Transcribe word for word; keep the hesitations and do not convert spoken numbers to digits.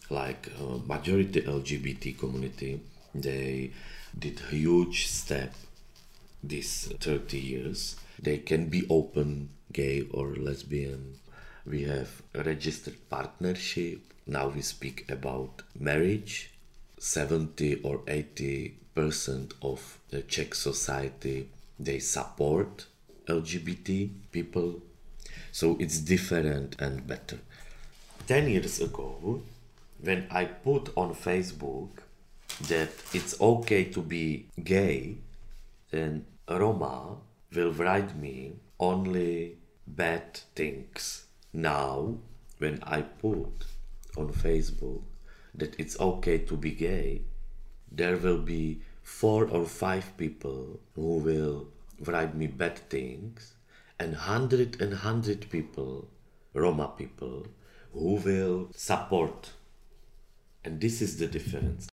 like uh, majority L G B T community, they did huge step these thirty years. They can be open, gay or lesbian. We have a registered partnership. Now we speak about marriage. seventy or eighty percent of the Czech society, they support L G B T people. So it's different and better. ten years ago, when I put on Facebook that it's okay to be gay, then Roma will write me only bad things. Now, when I put on Facebook that it's okay to be gay, there will be four or five people who will write me bad things, and hundred and hundred people, Roma people, who will support. And this is the difference.